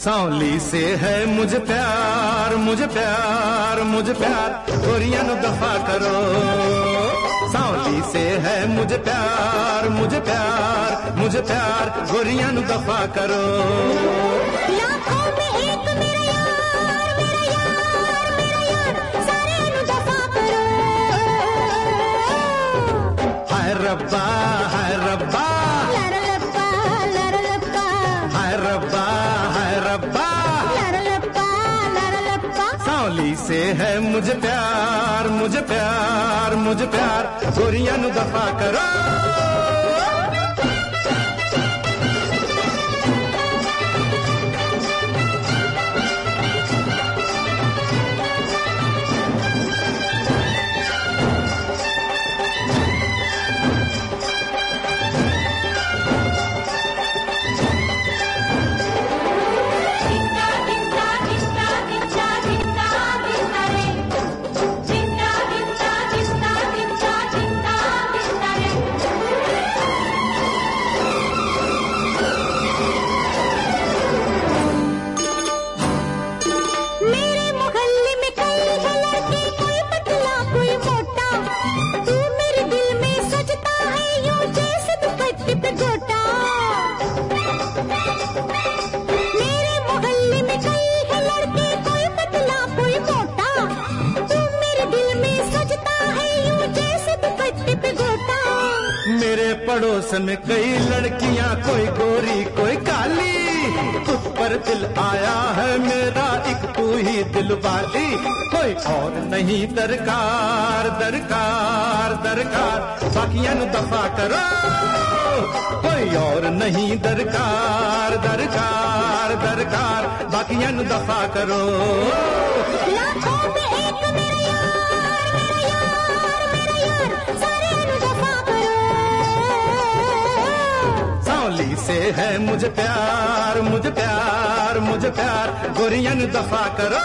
सांवली से है मुझे प्यार, मुझे प्यार, मुझे प्यार, गोरियां नु दफा करो। सांवली से है मुझे प्यार, मुझे प्यार, मुझे प्यार, गोरियां नु दफा करो। लाखों में एक मेरा यार, मेरा यार, मेरा यार, सारे नु दफा करो। हाय रब्बा, हाय रब्बा, लरलप्पा, लरलप्पा, हाय रब्बा, हाय रब्बा, लरलप्पा, लरलप्पा। सांवली से है मुझे प्यार, मुझे प्यार, मुझे प्यार, गोरियां नु दफा करो। पड़ोस में कई लड़कियां, कोई गोरी कोई काली, तुझ पर दिल आया है मेरा, एक तू ही दिल वाली, कोई और नहीं दरकार, दरकार, दरकार, बाकियां नु दफा करो। कोई और नहीं दरकार, दरकार, दरकार, बाकियां नु दफा करो। लाखों में एक मेरा यार, मेरा यार, मेरा यार, सारे नु दफा करो। सांवली से है मुझे प्यार, मुझे प्यार, मुझे प्यार, गोरियां नु दफा करो।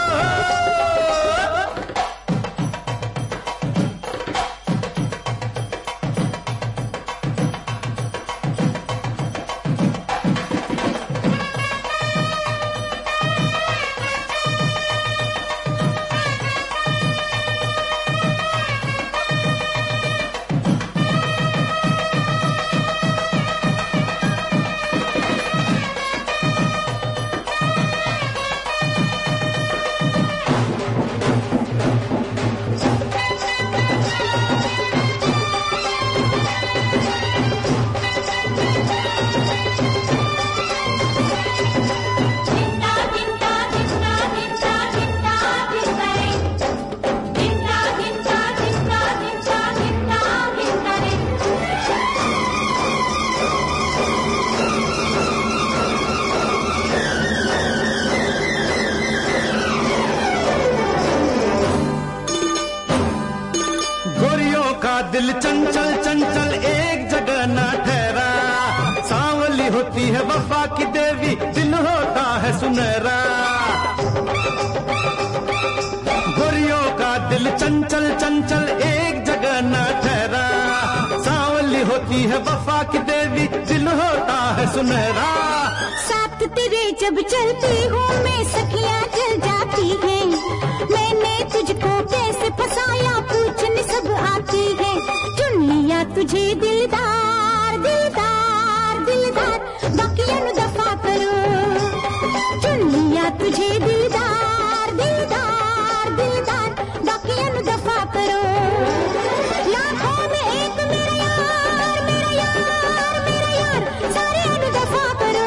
दिल चंचल चंचल एक जगह न ठहरा, सांवली होती है वफा की देवी, दिल होता है सुनहरा। गोरियों का दिल चंचल चंचल एक जगह न ठहरा, सांवली होती है वफा की देवी, दिल होता है सुनहरा। साथ तेरे जब चलती हूँ मैं सखियाँ जल जाती है, मैंने तुझको कैसे फसाया पूछने सब आती है। चुन लिया तुझे दिलदार, दिलदार, दिलदार, बाकियां नु दफा करो। चुन लिया तुझे दिलदार, दिलदार, दिलदार, बाकियां नु दफा करो। लाखों में एक मेरा यार, मेरा यार, मेरा यार, सारे नु दफा करो।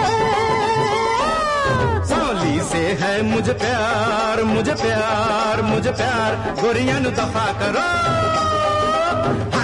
सांवली से है मुझे प्यार, मुझे प्यार, मुझे प्यार, गोरियां नु दफा करो।